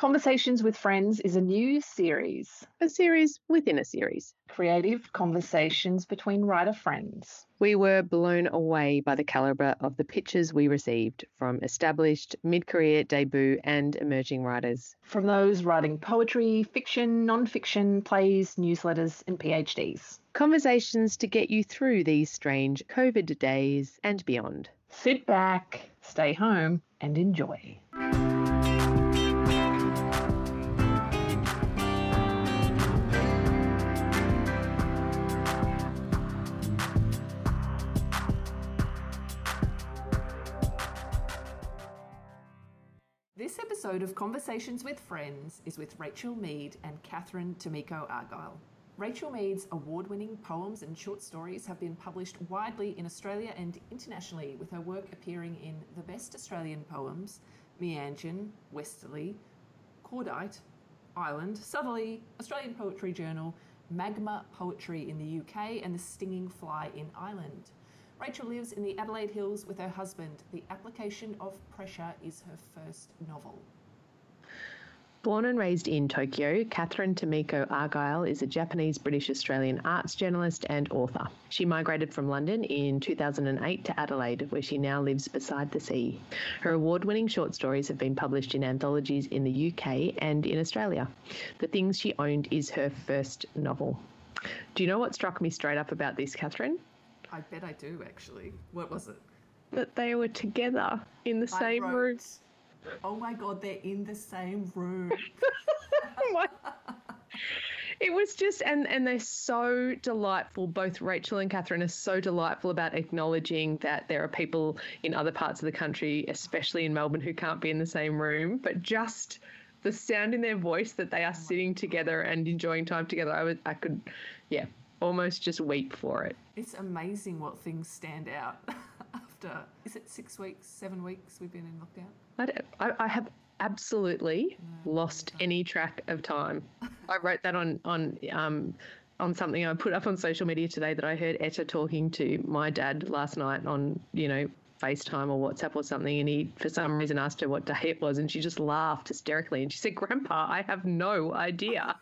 Conversations with Friends is a new series, A series within a series. creative conversations between writer friends. We were blown away by the calibre of the pitches we received from established, mid-career, debut and emerging writers. From those writing poetry, fiction, non-fiction, plays, newsletters and PhDs. Conversations to get you through these strange COVID days and beyond. Sit back, stay home and enjoy. This episode of Conversations with Friends is with Rachel Mead and Catherine Tomiko Argyle. Rachel Mead's award-winning poems and short stories have been published widely in Australia and internationally, with her work appearing in The Best Australian Poems, Meanjin, Westerly, Cordite, Island, Southerly, Australian Poetry Journal, Magma Poetry in the UK and The Stinging Fly in Ireland. Rachel lives in the Adelaide Hills with her husband. The Application of Pressure is her first novel. Born and raised in Tokyo, Catherine Tomiko Argyle is a Japanese-British-Australian arts journalist and author. She migrated from London in 2008 to Adelaide, where she now lives beside the sea. Her award-winning short stories have been published in anthologies in the UK and in Australia. The Things She Owned is her first novel. Do you know what struck me straight up about this, Catherine? I bet I do, actually. What was it? That they were together in the same room. Oh my God, they're in the same room. It was just, and they're so delightful. Both Rachel and Catherine are so delightful about acknowledging that there are people in other parts of the country, especially in Melbourne, who can't be in the same room, but just the sound in their voice that they are sitting together and enjoying time together. I could, almost just weep for it. It's amazing what things stand out after, is it 6 weeks, 7 weeks we've been in lockdown? I have absolutely lost any track of time. I wrote that on something I put up on social media today, that I heard Etta talking to my dad last night on, FaceTime or WhatsApp or something, and he, for some reason, asked her what day it was, and she just laughed hysterically, and she said, "Grandpa, I have no idea."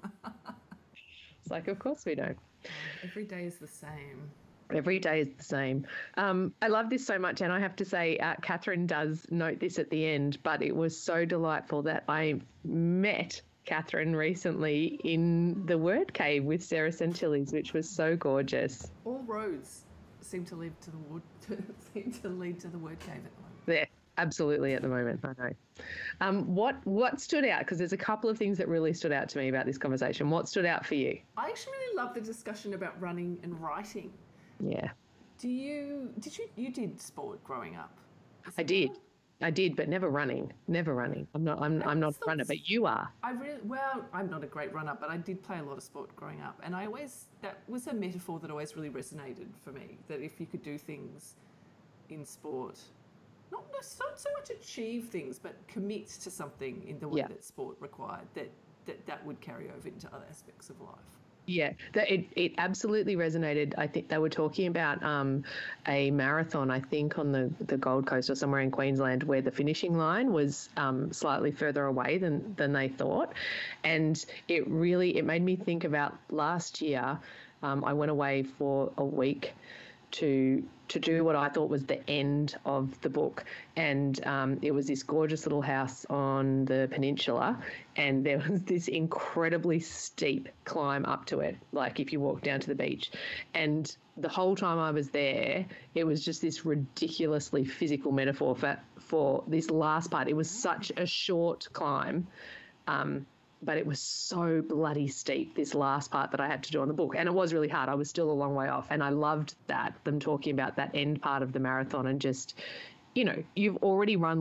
It's like, of course we don't. Every day is the same. Every day is the same. I love this so much, and I have to say, Catherine does note this at the end, but it was so delightful that I met Catherine recently in the Word Cave with Sarah Santillis, which was so gorgeous. All roads seem to lead to the Word Cave at the moment. Yeah, absolutely, at the moment, I know. What stood out? Because there's a couple of things that really stood out to me about this conversation. What stood out for you? I actually really love the discussion about running and writing. Yeah. You did sport growing up? I did, but never running. I'm not a runner, but you are. I'm not a great runner, but I did play a lot of sport growing up, and that was a metaphor that always really resonated for me, that if you could do things in sport, not so much achieve things, but commit to something in the way that sport required, that would carry over into other aspects of life. Yeah, it absolutely resonated. I think they were talking about a marathon, I think, on the Gold Coast or somewhere in Queensland, where the finishing line was slightly further away than they thought. And it made me think about last year. I went away for a week to do what I thought was the end of the book. And it was this gorgeous little house on the peninsula, and there was this incredibly steep climb up to it, like if you walk down to the beach. And the whole time I was there, it was just this ridiculously physical metaphor for this last part. It was such a short climb, but it was so bloody steep, this last part that I had to do on the book. And it was really hard. I was still a long way off. And I loved them talking about that end part of the marathon, and just, you've already run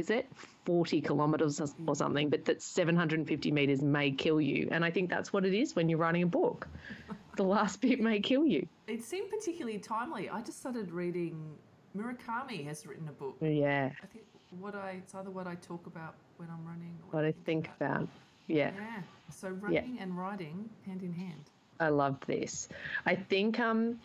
40 kilometres or something, but that 750 metres may kill you. And I think that's what it is when you're writing a book. The last bit may kill you. It seemed particularly timely. I just started reading, Murakami has written a book. Yeah. I think it's either what I talk about when I'm running, or what I think about. Yeah. So running and writing hand in hand. I love this. I think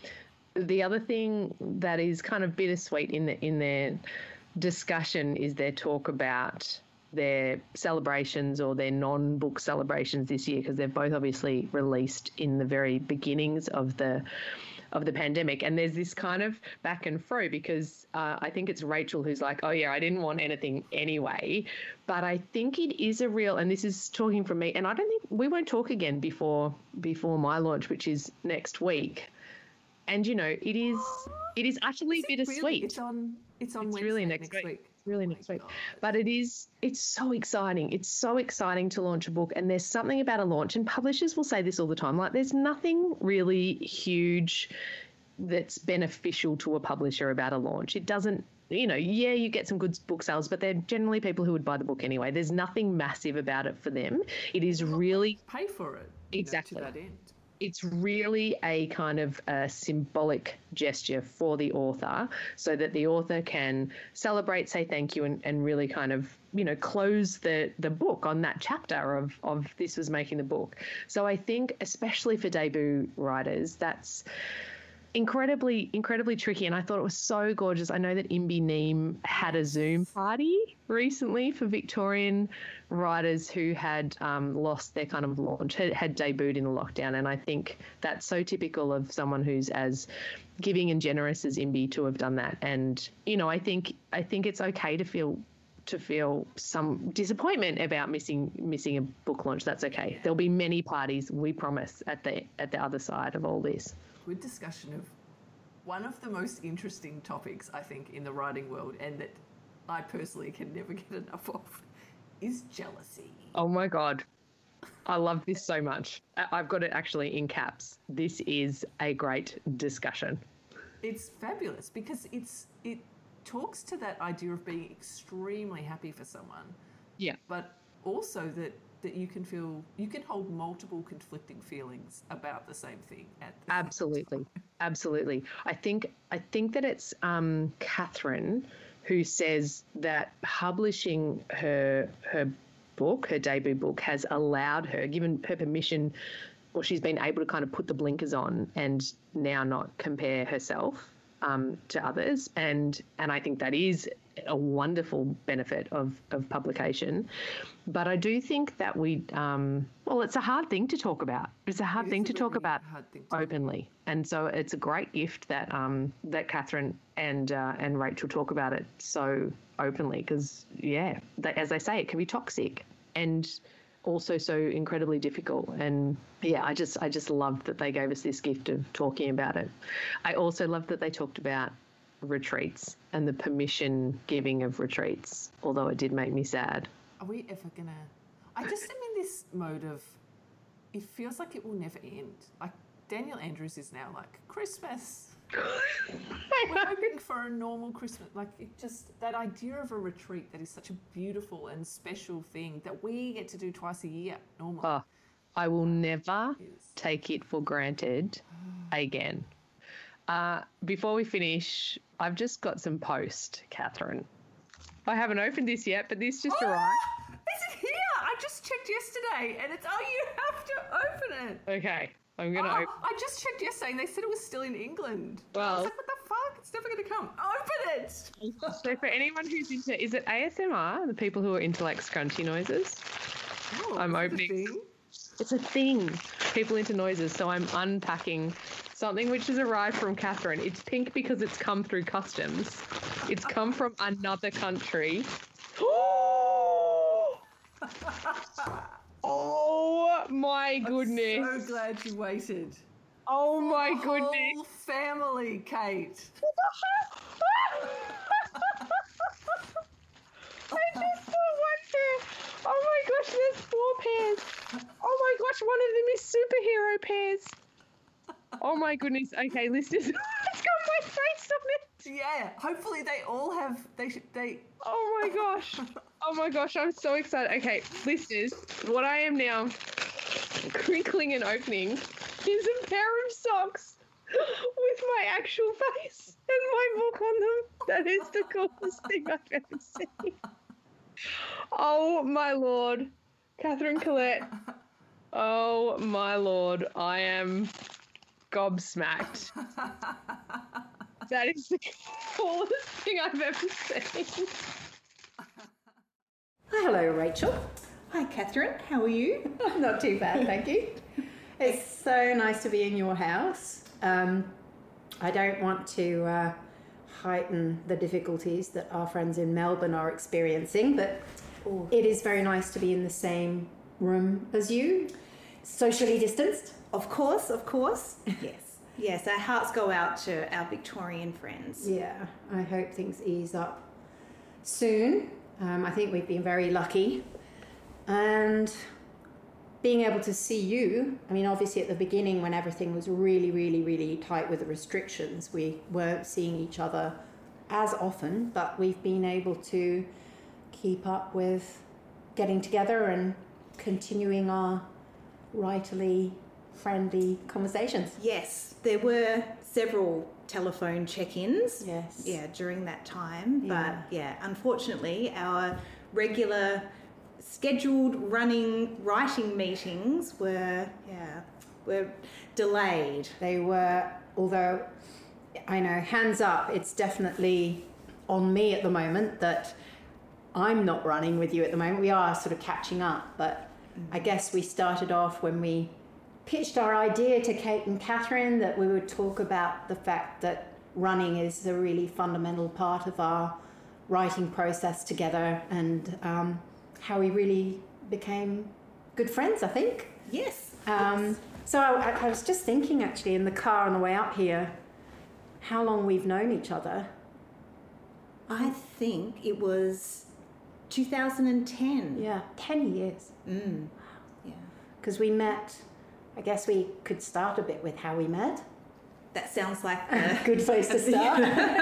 the other thing that is kind of bittersweet in their discussion is their talk about their celebrations or their non-book celebrations this year, because they've both obviously released in the very beginnings of the pandemic. And there's this kind of back and fro, because I think it's Rachel who's like, oh yeah, I didn't want anything anyway. But I think it is a real, and this is talking from me, and I don't think we won't talk again before my launch, which is next week. And it is actually bittersweet. Really? It's on Wednesday, really next week. It's really next week. God. But it's so exciting. It's so exciting to launch a book. And there's something about a launch, and publishers will say this all the time, like there's nothing really huge that's beneficial to a publisher about a launch. It doesn't, you get some good book sales, but they're generally people who would buy the book anyway. There's nothing massive about it for them. It is really pay for it. Exactly. To that end. It's really a kind of a symbolic gesture for the author, so that the author can celebrate, say thank you, and really kind of, close the book on that chapter of this was making the book. So I think, especially for debut writers, that's incredibly tricky, and I thought it was so gorgeous. I know that Imbi Neem had a Zoom party recently for Victorian writers who had lost their kind of launch, had debuted in the lockdown, and I think that's so typical of someone who's as giving and generous as Imbi to have done that. And I think it's okay to feel some disappointment about missing a book launch. That's okay. There'll be many parties, we promise, at the other side of all this. Good discussion of one of the most interesting topics, I think, in the writing world, and that I personally can never get enough of, is jealousy. Oh my God. I love this so much. I've got it actually in caps. This is a great discussion. It's fabulous because it talks to that idea of being extremely happy for someone. Yeah. But also that you can hold multiple conflicting feelings about the same thing at the Absolutely. same time. Absolutely. I think that it's Catherine who says that publishing her book, her debut book, has allowed her, given her permission, or she's been able to kind of put the blinkers on and now not compare herself to others. And I think that is a wonderful benefit of publication. But I do think that it's a hard thing to talk about. It's a hard thing to talk about openly. And so it's a great gift that that Catherine and Rachel talk about it so openly, because, as they say, it can be toxic and also so incredibly difficult. And I just loved that they gave us this gift of talking about it. I also loved that they talked about retreats and the permission giving of retreats, although it did make me sad. Are we ever gonna... I just am in this mode of, it feels like it will never end. Like Daniel Andrews is now like, Christmas. We're hoping for a normal Christmas. Like, it just, that idea of a retreat that is such a beautiful and special thing that we get to do twice a year normally. Oh, I will never take it for granted again. Before we finish, I've just got some post, Catherine. I haven't opened this yet, but this just arrived. Is it here? I just checked yesterday, and it's, you have to open it. Okay, I'm going to open. I just checked yesterday, and they said it was still in England. Well, I was like, what the fuck? It's never going to come. Open it! So for anyone who's into, is it ASMR, the people who are into like scrunchy noises? Oh, I'm opening. It's a thing. People into noises. So I'm unpacking something which has arrived from Catherine. It's pink because it's come through customs. It's come from another country. Oh my goodness. I'm so glad you waited. Oh my goodness. Whole family, Kate. I just saw one pair. Oh my gosh, there's 4 pairs. Oh my gosh, one of them is superhero pairs. Oh my goodness. Okay, listeners, it's got my face on it. Yeah, hopefully they all have, they. Oh my gosh. Oh my gosh, I'm so excited. Okay, listeners, what I am now crinkling and opening is a pair of socks with my actual face and my book on them. That is the coolest thing I've ever seen. Oh my Lord. Catherine Collette. Oh my Lord. I am gobsmacked. That is the coolest thing I've ever seen. Hello, Rachel. Hi, Catherine. How are you? Not too bad, thank you. It's so nice to be in your house. I don't want to heighten the difficulties that our friends in Melbourne are experiencing, but it is very nice to be in the same room as you, socially distanced. Of course. Yes, our hearts go out to our Victorian friends. Yeah, I hope things ease up soon. I think we've been very lucky. And being able to see you, I mean, obviously at the beginning when everything was really, really, really tight with the restrictions, we weren't seeing each other as often, but we've been able to keep up with getting together and continuing our writerly friendly conversations. Yes, there were several telephone check-ins. Yes. Yeah, during that time. Yeah. But yeah, unfortunately, our regular scheduled running writing meetings were delayed. They were, although I know, hands up, it's definitely on me at the moment that I'm not running with you at the moment. We are sort of catching up, but I guess we started off when we pitched our idea to Kate and Catherine that we would talk about the fact that running is a really fundamental part of our writing process together, and how we really became good friends, I think. Yes. So I was just thinking actually in the car on the way up here, how long we've known each other. I think it was 2010. Yeah, 10 years. Yeah. Because we met, I guess we could start a bit with how we met. That sounds like A good place to start.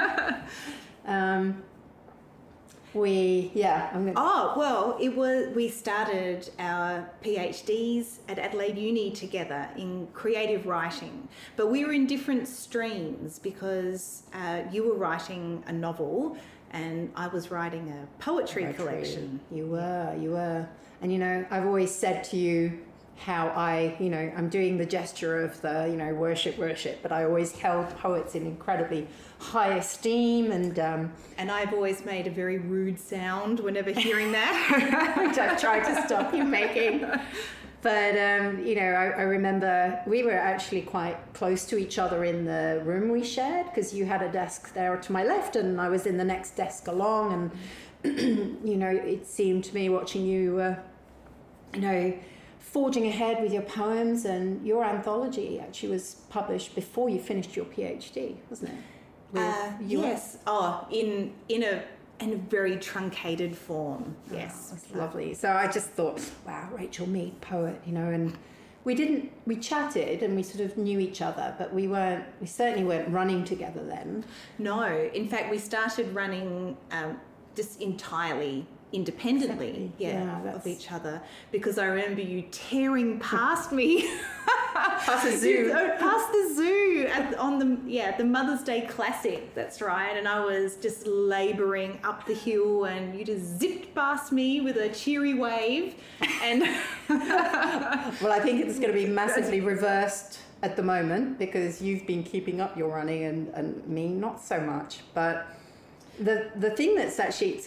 We started our PhDs at Adelaide Uni together in creative writing, but we were in different streams because you were writing a novel and I was writing a poetry collection. You were. And, you know, I've always said to you how I'm doing the gesture of the, worship, but I always held poets in incredibly high esteem, and I've always made a very rude sound whenever hearing that. which I've tried to stop you making. But, I remember we were actually quite close to each other in the room we shared, because you had a desk there to my left and I was in the next desk along, and, it seemed to me watching you, forging ahead with your poems, and your anthology actually was published before you finished your PhD, wasn't it? Yes. Oh, in a very truncated form. Yes. Oh, that's lovely. So I just thought, wow, Rachel Mead, poet, and we chatted and we sort of knew each other, but we certainly weren't running together then. No, in fact, we started running just entirely independently, of each other, because I remember you tearing past me past the zoo on the Mother's Day Classic, that's right, and I was just labouring up the hill and you just zipped past me with a cheery wave, and well, I think it's going to be massively reversed at the moment because you've been keeping up your running and me not so much. But the thing that's actually,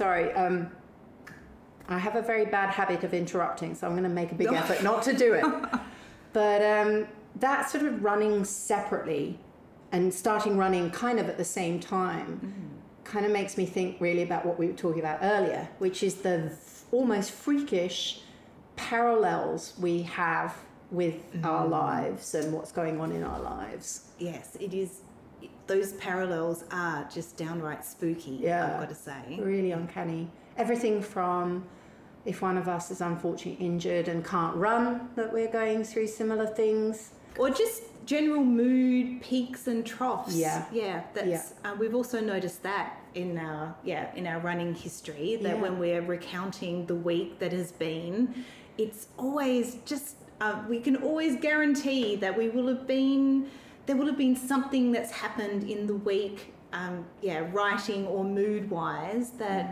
I have a very bad habit of interrupting, so I'm going to make a big effort not to do it. But that sort of running separately and starting running kind of at the same time kind of makes me think really about what we were talking about earlier, which is the almost freakish parallels we have with our lives and what's going on in our lives. Yes, it is. Those parallels are just downright spooky, I've got to say. Really uncanny. Everything from if one of us is unfortunately injured and can't run, that we're going through similar things. Or just general mood peaks and troughs. We've also noticed that in our running history, that when we're recounting the week that has been, it's always just we can always guarantee that there will have been something that's happened in the week, writing or mood wise,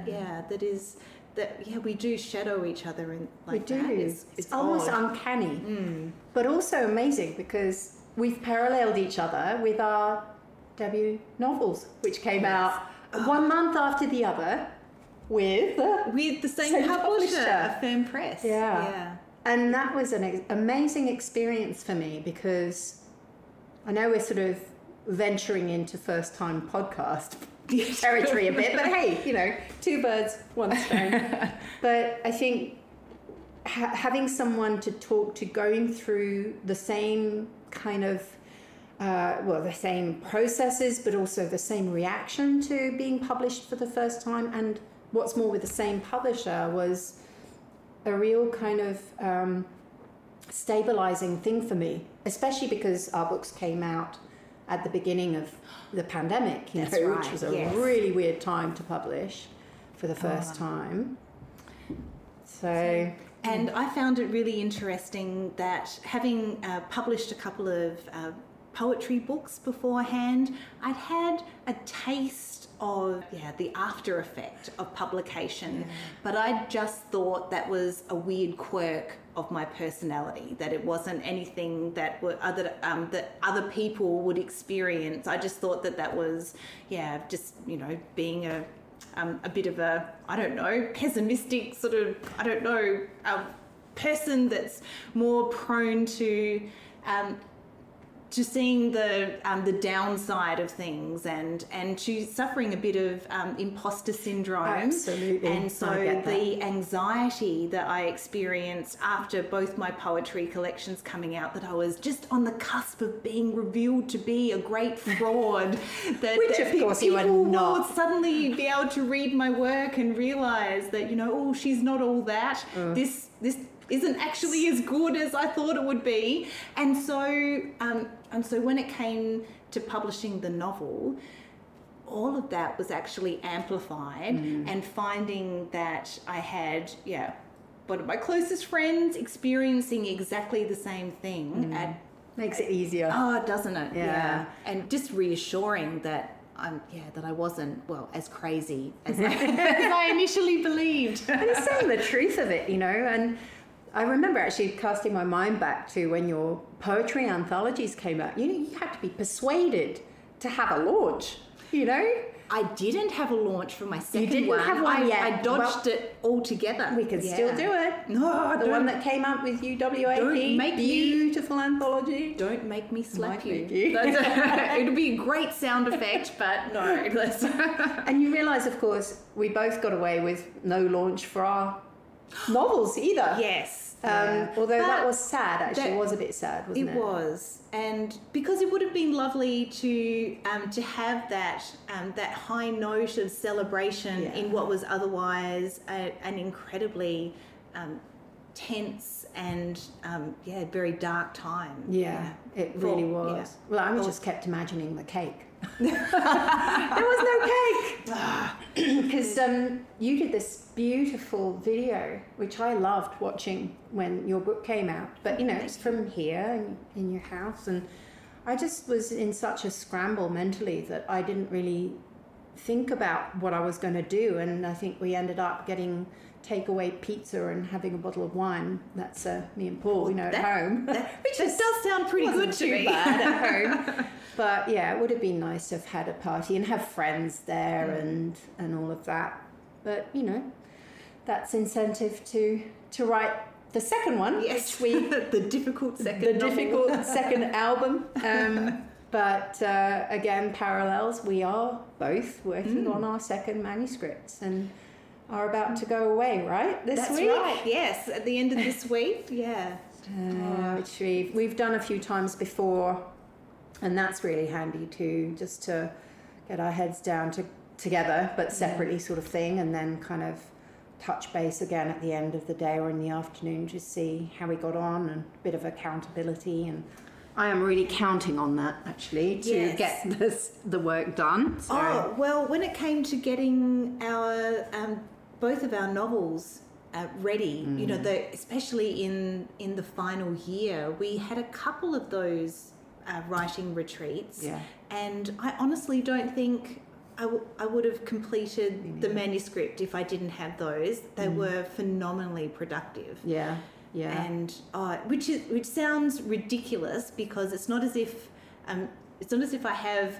we do shadow each other in like we that. do. It's almost odd. Uncanny, but also amazing because we've paralleled each other with our debut novels, which came out 1 month after the other. with the same publisher, Fern Press. Yeah. And that was an amazing experience for me, because I know we're sort of venturing into first-time podcast territory a bit, but hey, you know, two birds, one stone. But I think having someone to talk to, going through the same kind of, the same processes, but also the same reaction to being published for the first time, and what's more, with the same publisher, was a real kind of stabilizing thing for me, especially because our books came out at the beginning of the pandemic, which was a really weird time to publish for the first time. So, and I found it really interesting that, having published a couple of poetry books beforehand, I'd had a taste of the after effect of publication, but I just thought that was a weird quirk of my personality, that it wasn't anything that that other people would experience. I just thought that was just, you know, being a bit of a, I don't know, pessimistic sort of, I don't know, person that's more prone to seeing the downside of things, and to suffering a bit of imposter syndrome. Absolutely. And so the anxiety that I experienced after both my poetry collections coming out, that I was just on the cusp of being revealed to be a great fraud, which of course you are not. Would suddenly be able to read my work and realise that, you know, oh, she's not all that. This isn't actually as good as I thought it would be. And so when it came to publishing the novel, all of that was actually amplified, and finding that I had one of my closest friends experiencing exactly the same thing makes it easier. Oh, doesn't it? Yeah. And just reassuring that that I wasn't, as crazy as I initially believed. And it's saying the truth of it, you know. And I remember actually casting my mind back to when your poetry anthologies came out. You had to be persuaded to have a launch, you know. I didn't have a launch for my second one. You didn't have one yet. I dodged it altogether. We can still do it. No, the one that came out with UWAP. Beautiful anthology. Don't make me slap you. It would be a great sound effect, but no. And you realise, of course, we both got away with no launch for our novels either. Yes. Although that was sad, actually. It was a bit sad, wasn't it? It was. And because it would have been lovely to have that high note of celebration in what was otherwise an incredibly tense and very dark time. Yeah, it really was. Yeah. Well, I just kept imagining the cake. There was no cake because you did this beautiful video, which I loved watching when your book came out. But you know, it's from here in your house, and I just was in such a scramble mentally that I didn't really think about what I was going to do. And I think we ended up getting takeaway pizza and having a bottle of wine. That's me and Paul, at home. Which does sound pretty good to me. Bad at home. But yeah, it would have been nice to have had a party and have friends there and all of that. But that's incentive to write the second one. Yes, which the difficult second album. But again, parallels. We are both working on our second manuscripts and are about to go away, right? This week? That's right. Yes, at the end of this week. Yeah. Which we've done a few times before. And that's really handy too, just to get our heads down together, but separately sort of thing, and then kind of touch base again at the end of the day or in the afternoon to see how we got on, and a bit of accountability. And I am really counting on that, actually, to get the work done. So. Oh, well, when it came to getting our both of our novels ready, especially in the final year, we had a couple of those writing retreats, and I honestly don't think I would have completed the manuscript if I didn't have those. They were phenomenally productive. Yeah. And which sounds ridiculous, because it's not as if I have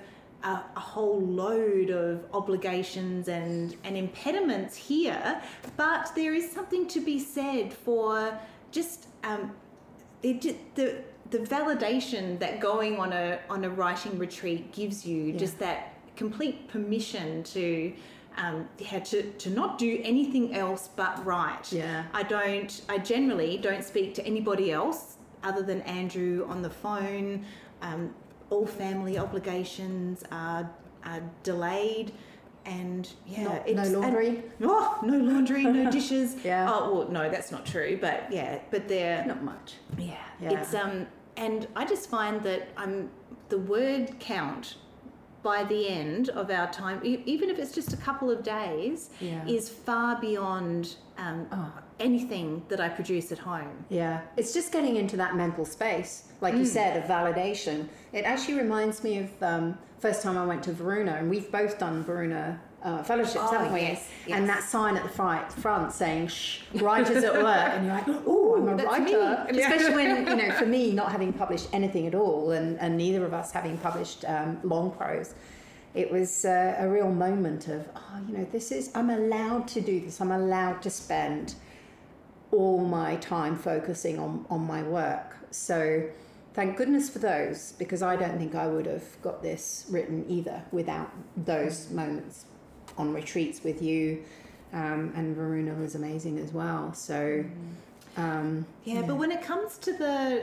a whole load of obligations and impediments here, but there is something to be said for just the validation that going on a writing retreat gives you, just that complete permission to not do anything else but write. I generally don't speak to anybody else other than Andrew on the phone. All family obligations are delayed, and no laundry. No laundry, no dishes. Oh well, no, that's not true. But they're not much. It's and I just find that the word count by the end of our time, even if it's just a couple of days, is far beyond anything that I produce at home. Yeah, it's just getting into that mental space, like you said, of validation. It actually reminds me of first time I went to Varuna, and we've both done Varuna fellowships, haven't we? Yes. And that sign at the front saying, "Shh, writers at work," and you're like, "Oh, I'm a writer." And especially when, for me, not having published anything at all, and neither of us having published long prose, it was a real moment of, I'm allowed to do this. I'm allowed to spend all my time focusing on my work. So thank goodness for those, because I don't think I would have got this written either without those moments on retreats with you. And Varuna was amazing as well. So but when it comes to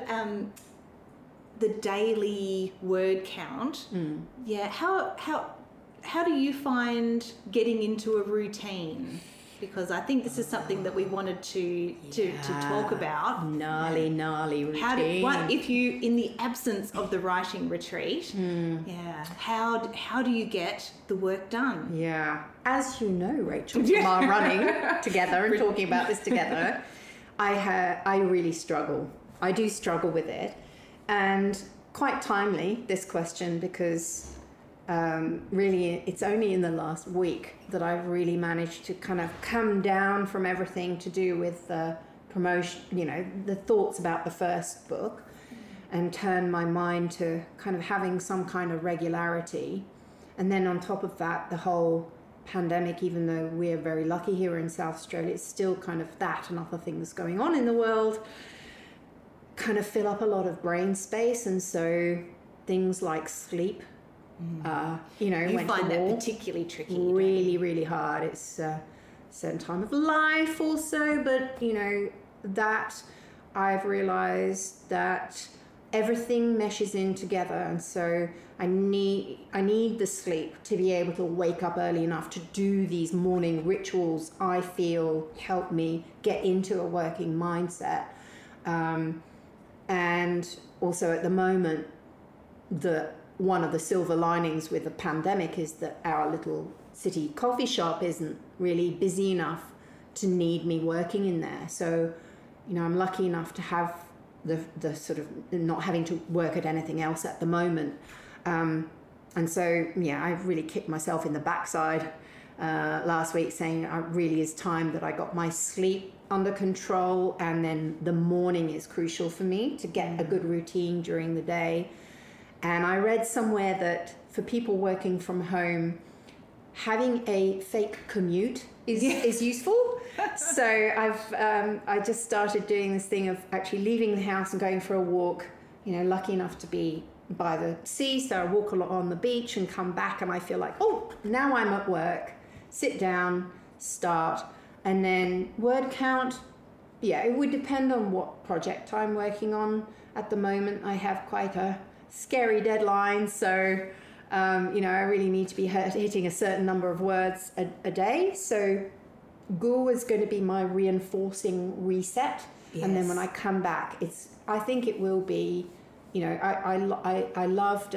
the daily word count, how do you find getting into a routine? Because I think this is something that we wanted to talk about. Gnarly routine. What if you, in the absence of the writing retreat, how do you get the work done? Yeah. As you know, Rachel, from our running together and talking about this together, I really struggle. I do struggle with it. And quite timely, this question, because really it's only in the last week that I've really managed to kind of come down from everything to do with the promotion, the thoughts about the first book, and turn my mind to kind of having some kind of regularity. And then on top of that, the whole pandemic, even though we're very lucky here in South Australia, it's still kind of that and other things going on in the world kind of fill up a lot of brain space. And so things like sleep, you find that particularly tricky. Really, really hard. It's a certain time of life also, but that I've realized that everything meshes in together, and so I need the sleep to be able to wake up early enough to do these morning rituals I feel help me get into a working mindset. And also at the moment, one of the silver linings with the pandemic is that our little city coffee shop isn't really busy enough to need me working in there. So, I'm lucky enough to have the sort of not having to work at anything else at the moment. And so, I've really kicked myself in the backside last week, saying it really is time that I got my sleep under control, and then the morning is crucial for me to get a good routine during the day. And I read somewhere that for people working from home, having a fake commute is useful. So I just started doing this thing of actually leaving the house and going for a walk, lucky enough to be by the sea. So I walk along the beach and come back, and I feel like, now I'm at work, sit down, start. And then word count, it would depend on what project I'm working on. At the moment, I have quite a scary deadline, so I really need to be hitting a certain number of words a day. So Gu is going to be my reinforcing reset, and then when I come back, I think it will be, I loved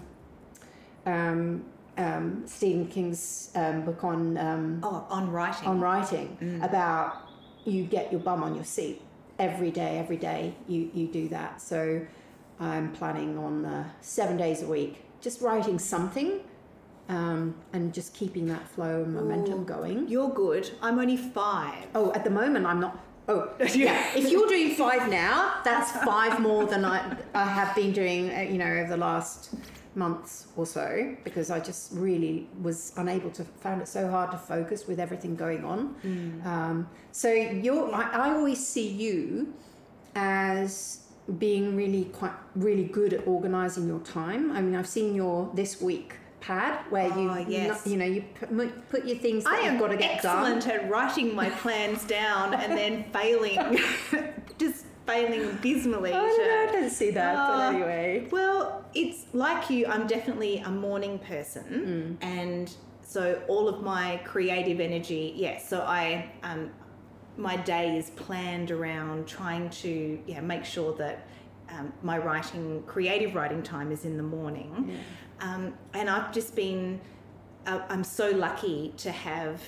Stephen King's book on writing, about you get your bum on your seat every day you do that. So I'm planning on 7 days a week just writing something, and just keeping that flow and momentum going. You're good. I'm only 5. Oh, at the moment I'm not. Oh, yeah. If you're doing 5 now, that's 5 more than I have been doing, over the last months or so, because I just really was found it so hard to focus with everything going on. So I always see you as being really good at organising your time. I mean, I've seen your this week pad where you put your things that you've got to get done. I am excellent at writing my plans down and then failing, just failing dismally. I don't see that, but anyway. Well, it's like you, I'm definitely a morning person, and so all of my creative energy, so I my day is planned around trying to make sure that my creative writing time is in the morning. And I've just been, I'm so lucky to have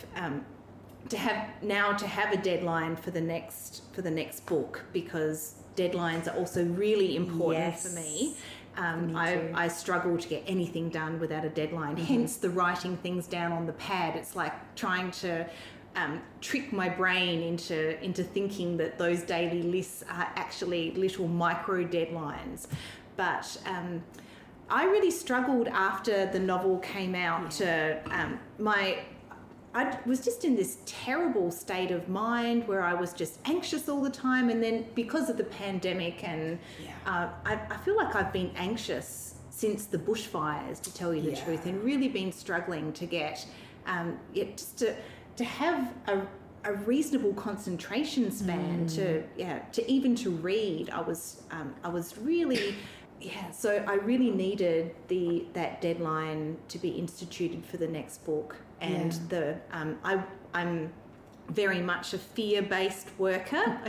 a deadline for the next book, because deadlines are also really important for me. I struggle to get anything done without a deadline. Hence the writing things down on the pad. It's like trying to trick my brain into thinking that those daily lists are actually little micro deadlines. But I really struggled after the novel came out I was just in this terrible state of mind where I was just anxious all the time, and then because of the pandemic and I feel like I've been anxious since the bushfires, to tell you the truth, and really been struggling to get just to have a reasonable concentration span to even to read. I was really so I really needed that deadline to be instituted for the next book. And I'm very much a fear-based worker.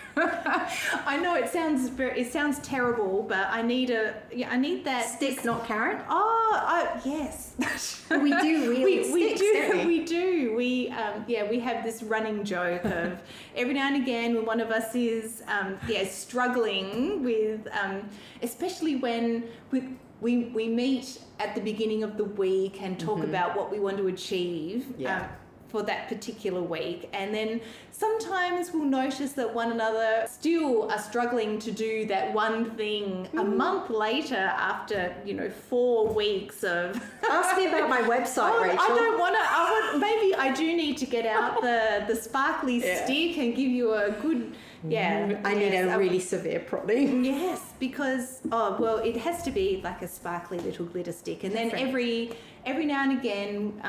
I know it sounds terrible, but I need that stick, not carrot. Yes, we do really. We do. We have this running joke of every now and again when one of us is struggling with, especially when we meet at the beginning of the week and talk about what we want to achieve for that particular week, and then sometimes we'll notice that one another still are struggling to do that one thing a month later after 4 weeks of ask me about my website, Rachel. I don't want to. Maybe I do need to get out the sparkly stick and give you a good I need a really severe prodding. Yes, because it has to be like a sparkly little glitter stick, and then every now and again,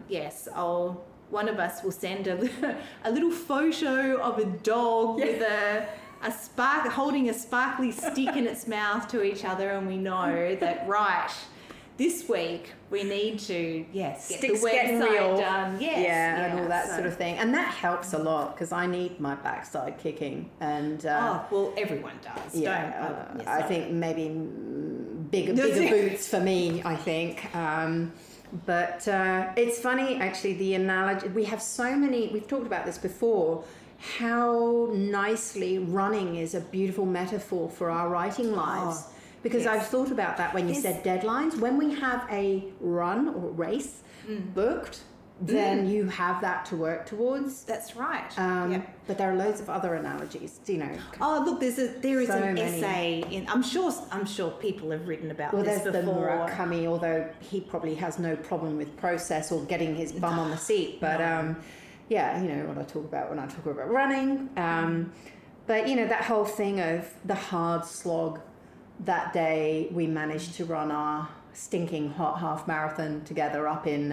one of us will send a little photo of a dog with a holding a sparkly stick in its mouth to each other, and we know that this week we need to get the website done. And all that sort of thing, and that helps a lot because I need my backside kicking. And everyone does. I think maybe bigger boots for me. I think. But it's funny, actually, the analogy. We have so many, we've talked about this before, how nicely running is a beautiful metaphor for our writing lives. Because I've thought about that when you said deadlines. When we have a run or race booked, then you have that to work towards. That's right. But there are loads of other analogies, Oh, look, there is an essay in. I'm sure people have written about this before. There's the Murakami, although he probably has no problem with process or getting his bum on the seat. But what I talk about when I talk about running. But that whole thing of the hard slog. That day we managed to run our stinking hot half marathon together up in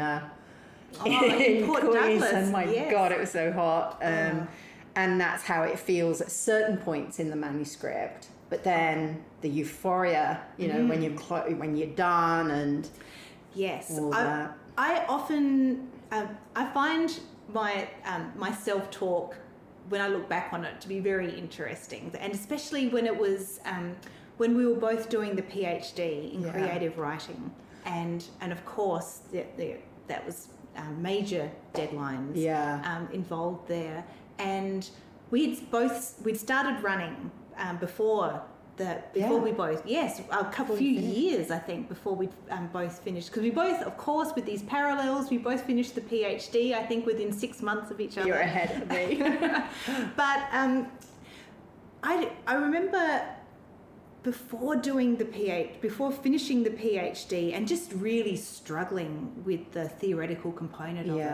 in Port Douglas. And my God, it was so hot. And that's how it feels at certain points in the manuscript. But then the euphoria, when you're done and all that. I often I find my self-talk when I look back on it to be very interesting, and especially when it was. When we were both doing the PhD in creative writing, and of course that was major deadlines involved there, and we'd started running before we both few years I think before we both finished, because we both, of course, with these parallels, we both finished the PhD I think within 6 months of each other. You're ahead of me. But I remember before finishing the PhD and just really struggling with the theoretical component of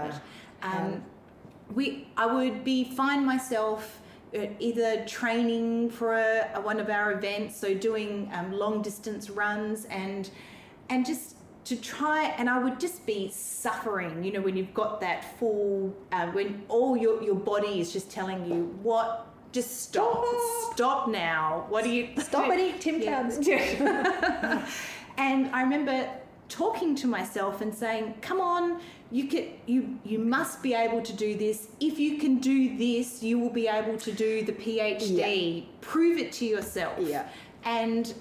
it. I would find myself either training for one of our events, so doing long distance runs and just to try, and I would just be suffering, you know, when you've got that full, when all your body is just telling you just stop now. What are you? Stop and eat Tim Tams. And I remember talking to myself and saying, come on, you must be able to do this. If you can do this, you will be able to do the PhD. Prove it to yourself. And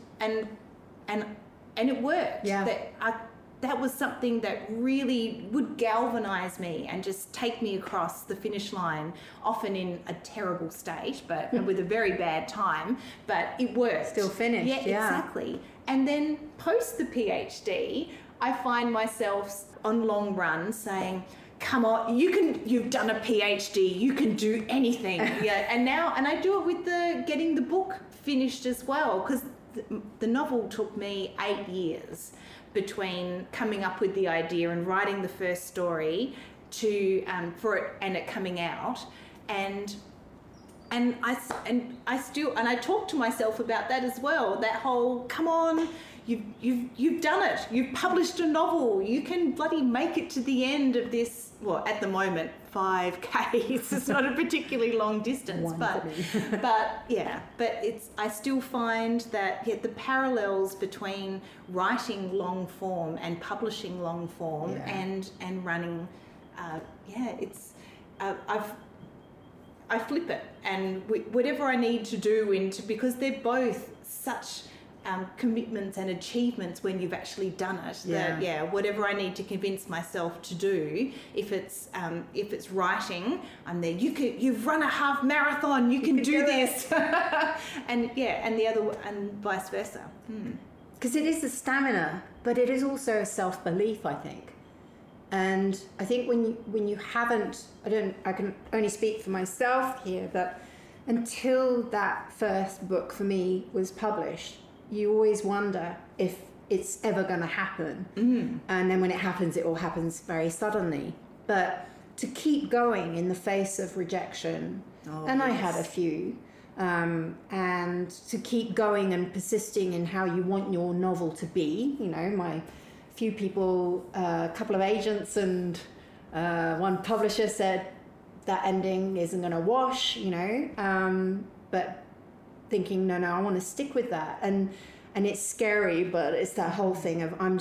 it worked. That was something that really would galvanize me and just take me across the finish line, often in a terrible state, but with a very bad time, but it worked. Still finished. Yeah, exactly. And then post the PhD, I find myself on long runs saying, come on, you've done a PhD, you can do anything. And I do it with getting the book finished as well, because the novel took me 8 years between coming up with the idea and writing the first story to it coming out, and I talk to myself about that as well. That whole, come on, you've done it. You've published a novel. You can bloody make it to the end of this. Well, at the moment, 5Ks. It's not a particularly long distance, but I still find that the parallels between writing long form and publishing long form and running, I flip it, and whatever I need to do because they're both such commitments and achievements when you've actually done it. Whatever I need to convince myself to do, if it's writing, I'm there. You've run a half marathon. You can do this, and the other, and vice versa. Because it is the stamina, but it is also a self-belief, I think. And I think when you haven't, I can only speak for myself here, but until that first book for me was published, you always wonder if it's ever going to happen. And then when it happens, it all happens very suddenly. But to keep going in the face of rejection, I had a few, and to keep going and persisting in how you want your novel to be. You know, my few people, a couple of agents and one publisher said that ending isn't going to wash, you know, but thinking, no, I want to stick with that. And it's scary, but it's that whole thing of I'm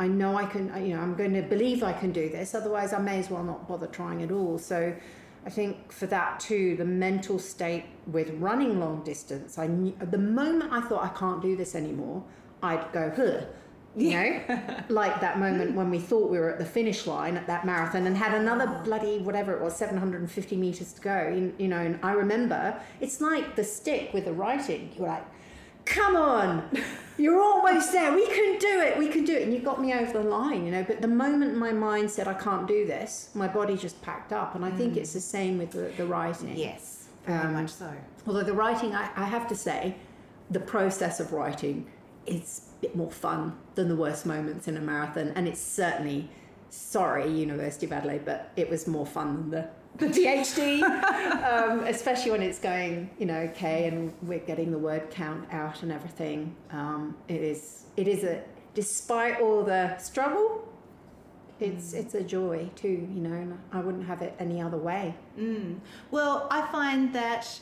going to believe I can do this. Otherwise, I may as well not bother trying at all. So I think for that too, the mental state with running long distance, the moment I thought I can't do this anymore, I'd go, you know, like that moment when we thought we were at the finish line at that marathon and had another bloody, whatever it was, 750 meters to go, you know, and I remember it's like the stick with the writing. You're like, come on, you're almost there. We can do it. And you got me over the line, you know, but the moment my mind said, I can't do this, my body just packed up. And I think it's the same with the writing. Yes, very much so. Although the writing, I have to say, the process of writing is a bit more fun than the worst moments in a marathon, and it's certainly, sorry University of Adelaide, but it was more fun than the PhD, especially when it's going, you know, okay, and we're getting the word count out and everything. It is despite all the struggle, it's a joy too, you know, and I wouldn't have it any other way. Well, I find that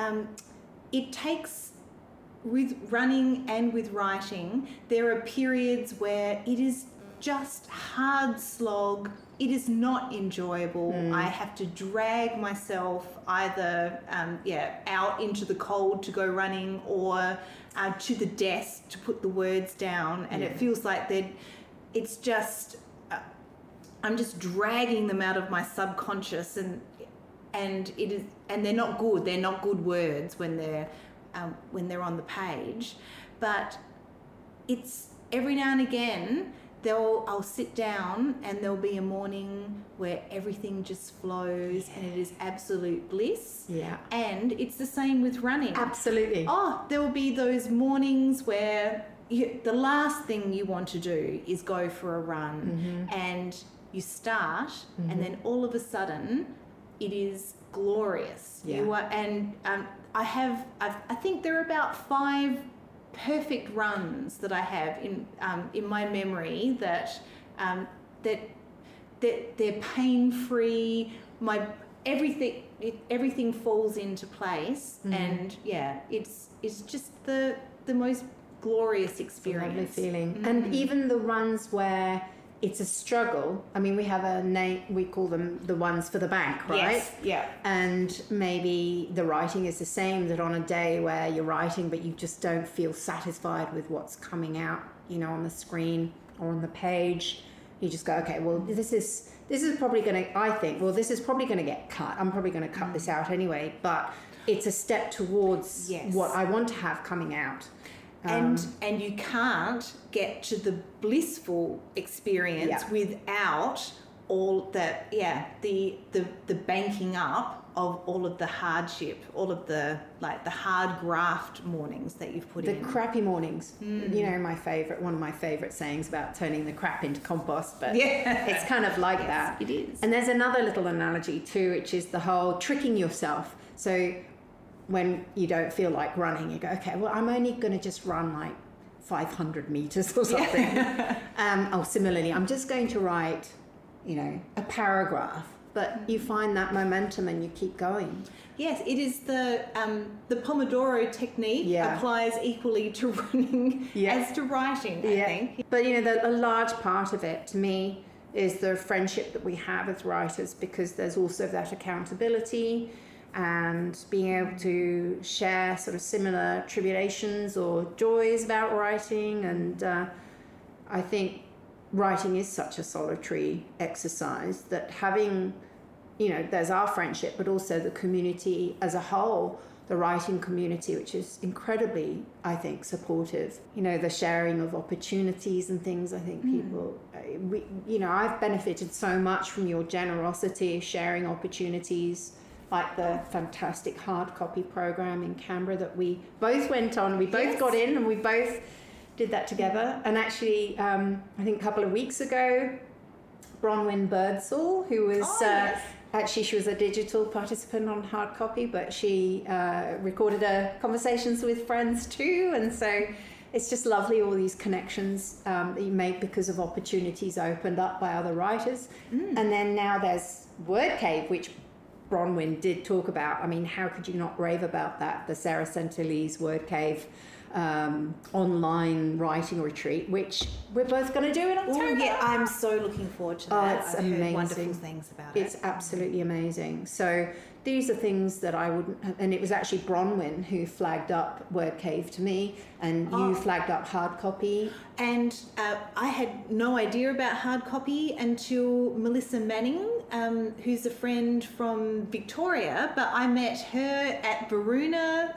it takes, with running and with writing, there are periods where it is just hard slog. It is not enjoyable. I have to drag myself either out into the cold to go running or to the desk to put the words down, and it feels like it's just I'm just dragging them out of my subconscious, and they're not good. They're not good words when they're on the page, but it's every now and again I'll sit down and there'll be a morning where everything just flows and it is absolute bliss. Yeah. And it's the same with running. Absolutely. Oh, there will be those mornings where the last thing you want to do is go for a run, and you start, and then all of a sudden it is glorious. Yeah. I think there are about 5 perfect runs that I have in my memory that they're pain free. Everything falls into place, and it's just the most glorious experience. Lovely feeling. And even the runs where it's a struggle. I mean, we have a name, we call them the ones for the bank, right? Yes, yeah. And maybe the writing is the same, that on a day where you're writing but you just don't feel satisfied with what's coming out, on the screen or on the page, you just go, okay, well, this is probably going to, I think, well, this is probably going to get cut. I'm probably going to cut this out anyway, but it's a step towards what I want to have coming out. And you can't get to the blissful experience without all that, the banking up of all of the hardship, all of the hard graft mornings that you've put in. The crappy mornings. One of my favourite sayings about turning the crap into compost, but it's kind of like that. It is. And there's another little analogy too, which is the whole tricking yourself. So when you don't feel like running, you go, okay, well, I'm only going to just run like 500 meters or something. Or similarly, I'm just going to write, a paragraph. But you find that momentum and you keep going. Yes, it is the Pomodoro technique applies equally to running as to writing, I think. But, a large part of it, to me, is the friendship that we have as writers, because there's also that accountability and being able to share sort of similar tribulations or joys about writing. And I think writing is such a solitary exercise that having, there's our friendship, but also the community as a whole, the writing community, which is incredibly, I think, supportive. The sharing of opportunities and things. I think people, I've benefited so much from your generosity, sharing opportunities, like the fantastic hard copy program in Canberra that we both went on. We both got in and we both did that together. And actually, I think a couple of weeks ago, Bronwyn Birdsall, who was actually, she was a digital participant on hard copy, but she recorded conversations with friends too. And so it's just lovely, all these connections that you make because of opportunities opened up by other writers. And then now there's WordCave, which Bronwyn did talk about. I mean, how could you not rave about that? The Sarah Centelise WordCave online writing retreat, which we're both going to do in October. Oh, yeah, I'm so looking forward to that. It's I've amazing. heard wonderful things about it. It's absolutely amazing. So these are things that I wouldn't, and it was actually Bronwyn who flagged up WordCave to me, and you flagged up hard copy. And I had no idea about hard copy until Melissa Manning, who's a friend from Victoria, but I met her at Varuna.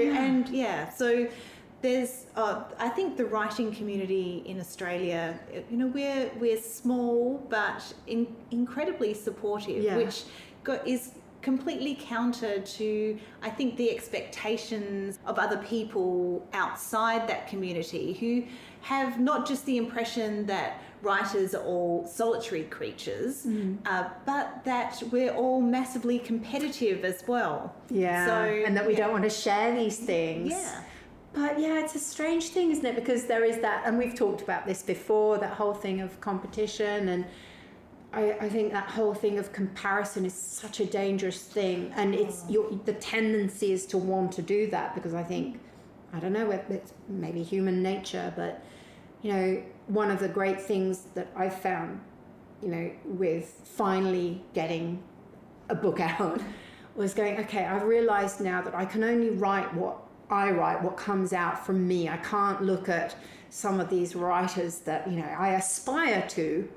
So there's, I think the writing community in Australia, we're small but incredibly supportive, which is completely counter to, I think, the expectations of other people outside that community who have not just the impression that writers are all solitary creatures, but that we're all massively competitive as well. And that we don't want to share these things. But it's a strange thing, isn't it? Because there is that, and we've talked about this before, that whole thing of competition, and I think that whole thing of comparison is such a dangerous thing, and it's the tendency is to want to do that, because I think, I don't know, it's maybe human nature, but one of the great things that I found, with finally getting a book out, was going, okay, I've realised now that I can only write what I write, what comes out from me. I can't look at some of these writers that I aspire to,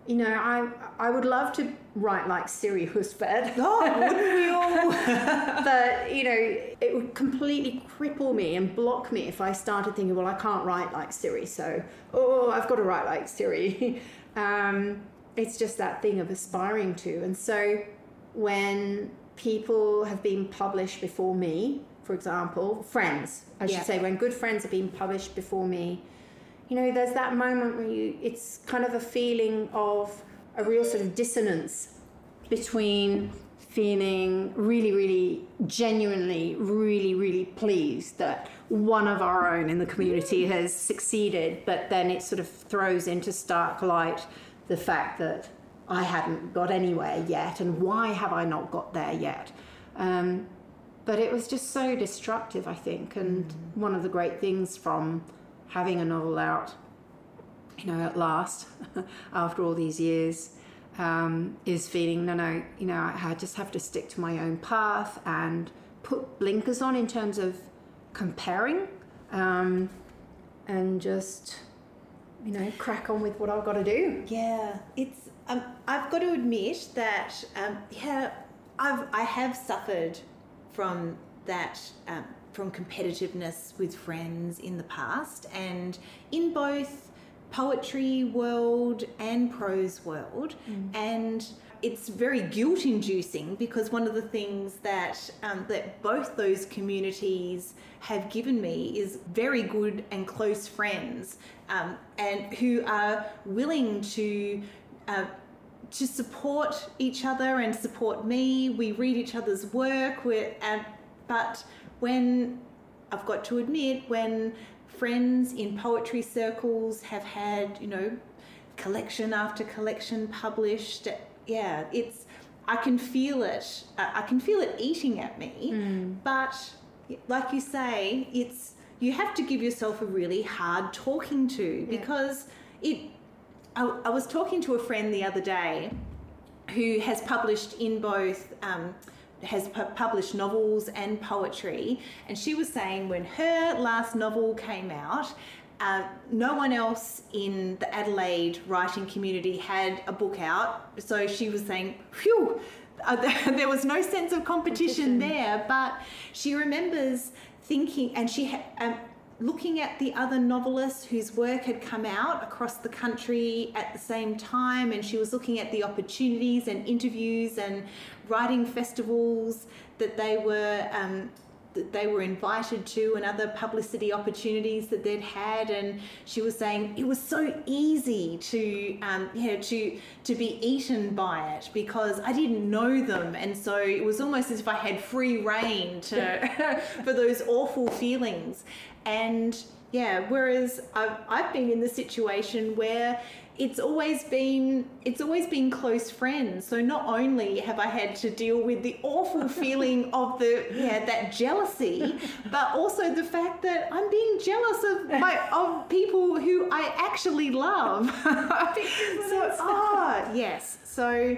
You know, I would love to write like Siri Husted. Oh, wouldn't we all? But, you know, it would completely cripple me and block me if I started thinking, well, I can't write like Siri, so, I've got to write like Siri. It's just that thing of aspiring to. And so when people have been published before me, for example, friends, I should say, when good friends have been published before me, you know, there's that moment where it's kind of a feeling of a real sort of dissonance between feeling really, really genuinely, really, really pleased that one of our own in the community has succeeded, but then it sort of throws into stark light the fact that I hadn't got anywhere yet, and why have I not got there yet? But it was just so destructive, I think, and one of the great things from having a novel out, you know, at last, after all these years, is feeling, no, you know, I just have to stick to my own path and put blinkers on in terms of comparing, and just, you know, crack on with what I've got to do. Yeah, it's, I've got to admit that, I have suffered from that, from competitiveness with friends in the past, and in both poetry world and prose world, and it's very guilt inducing, because one of the things that that both those communities have given me is very good and close friends, and who are willing to support each other and support me. We read each other's work, but when, I've got to admit, when friends in poetry circles have had, you know, collection after collection published, I can feel it. I can feel it eating at me. But like you say, you have to give yourself a really hard talking to, because I was talking to a friend the other day who has published in both, published novels and poetry, and she was saying when her last novel came out, no one else in the Adelaide writing community had a book out, so she was saying, phew, there was no sense of competition there. But she remembers thinking, and she had looking at the other novelists whose work had come out across the country at the same time, and she was looking at the opportunities and interviews and writing festivals that they were invited to, and other publicity opportunities that they'd had, and she was saying it was so easy to be eaten by it because I didn't know them, and so it was almost as if I had free rein to for those awful feelings. And whereas I've been in the situation where it's always been close friends. So not only have I had to deal with the awful feeling of that jealousy, but also the fact that I'm being jealous of people who I actually love. So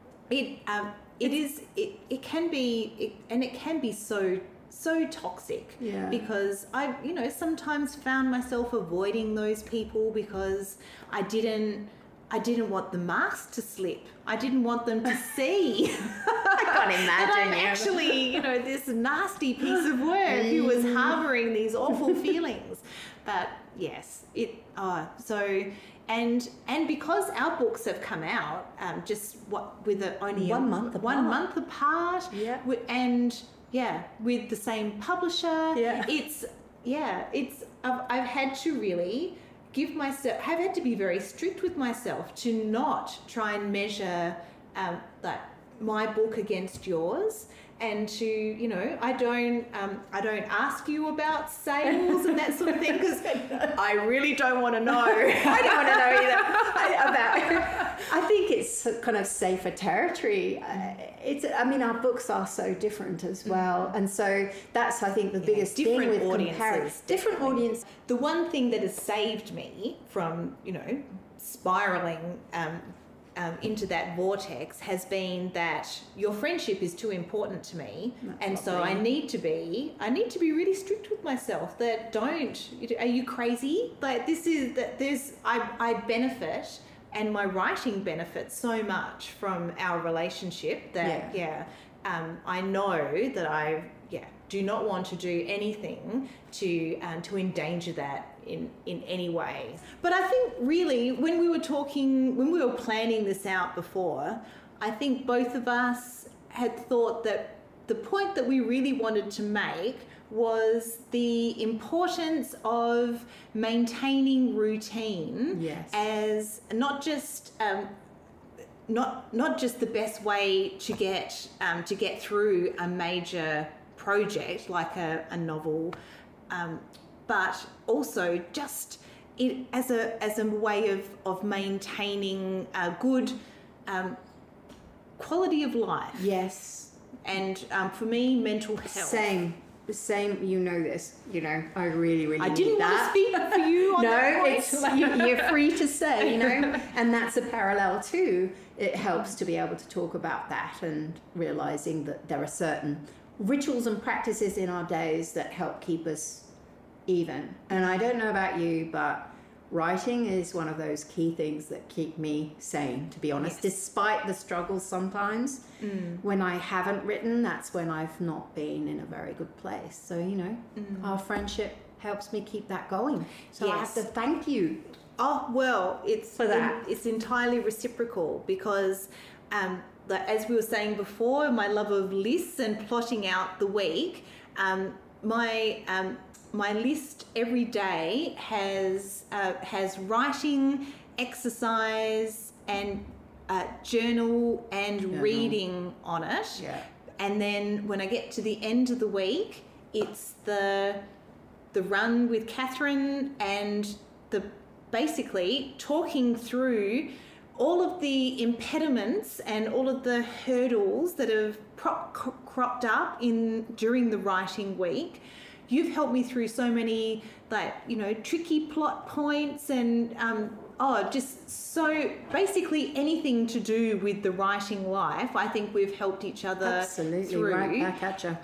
it can be so toxic, because I sometimes found myself avoiding those people because I didn't want the mask to slip. I didn't want them to see. I can't imagine that I'm actually, this nasty piece of work who was harboring these awful feelings. But yes, and because our books have come out with only 1 month apart. 1 month apart, with the same publisher. I've had to really I've had to be very strict with myself to not try and measure my book against yours, and to I don't ask you about sales and that sort of thing, because I really don't want to know. I don't want to know either. I think it's kind of safer territory. Our books are so different as well, and so that's, I think, the biggest thing with audiences. Different audience. The one thing that has saved me from spiraling into that vortex has been that your friendship is too important to me, so I need to be really strict with myself. That are you crazy? Like, this is that I benefit and my writing benefits so much from our relationship that I know that I do not want to do anything to endanger that in any way. But I think really when we were planning this out before, I think both of us had thought that the point that we really wanted to make was the importance of maintaining routine as not just the best way to get through a major project like a novel, but also just it as a way of maintaining a good quality of life. Yes. And for me, mental health. Same, you know this, I really I need didn't that. want to speak for you on that point. No, you're free to say, and that's a parallel too. It helps to be able to talk about that and realizing that there are certain rituals and practices in our days that help keep us even. And I don't know about you, but writing is one of those key things that keep me sane, to be honest, despite the struggles sometimes. When I haven't written, that's when I've not been in a very good place. So, our friendship helps me keep that going. So I have to thank you. Oh, well, it's for that. It's entirely reciprocal because, as we were saying before, my love of lists and plotting out the week, my list every day has writing, exercise, and journal and reading on it. Yeah. And then when I get to the end of the week, it's the run with Catherine and basically talking through all of the impediments and all of the hurdles that have cropped up during the writing week. You've helped me through so many tricky plot points and just so basically anything to do with the writing life. I think we've helped each other Absolutely, through. right back at you.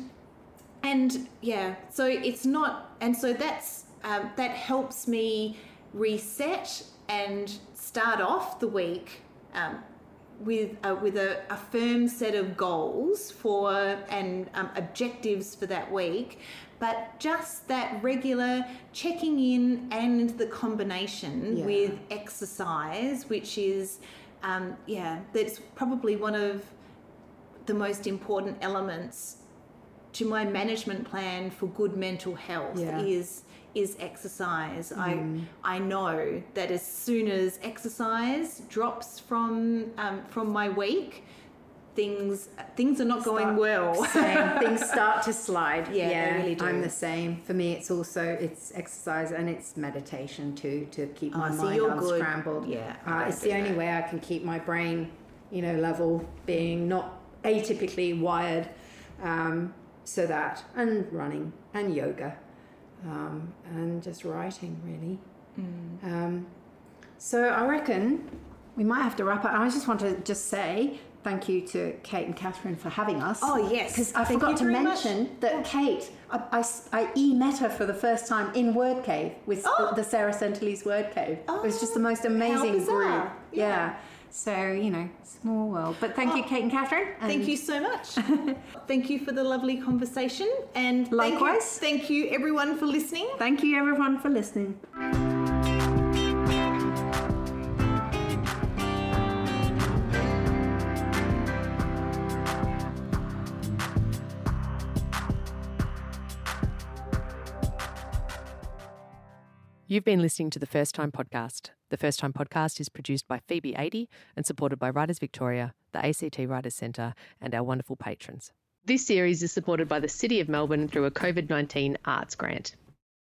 So it's not, and so that helps me reset and start off the week with a firm set of goals and objectives for that week, but just that regular checking in and the combination with exercise, which is that's probably one of the most important elements to my management plan for good mental health is exercise. I know that as soon as exercise drops from my week, things are not going well. Same. Things start to slide. Yeah, they really do. I'm the same. For me, it's exercise and it's meditation too, to keep my mind unscrambled. Yeah, it's the only way I can keep my brain, level, being not atypically wired. So that, and running and yoga. And just writing, really. So I reckon we might have to wrap up. I just want to say thank you to Kate and Catherine for having us. Oh, yes. Because I forgot to mention that Kate, I met her for the first time in Word Cave with the Sarah Centelly's Word Cave. It was just the most amazing group. Yeah. So, small world. But thank you, Kate and Catherine. Thank you so much. Thank you for the lovely conversation. And likewise. Thank you everyone for listening. Thank you everyone for listening. You've been listening to The First Time Podcast. The First Time Podcast is produced by Phoebe Adey and supported by Writers Victoria, the ACT Writers Centre, and our wonderful patrons. This series is supported by the City of Melbourne through a COVID-19 arts grant.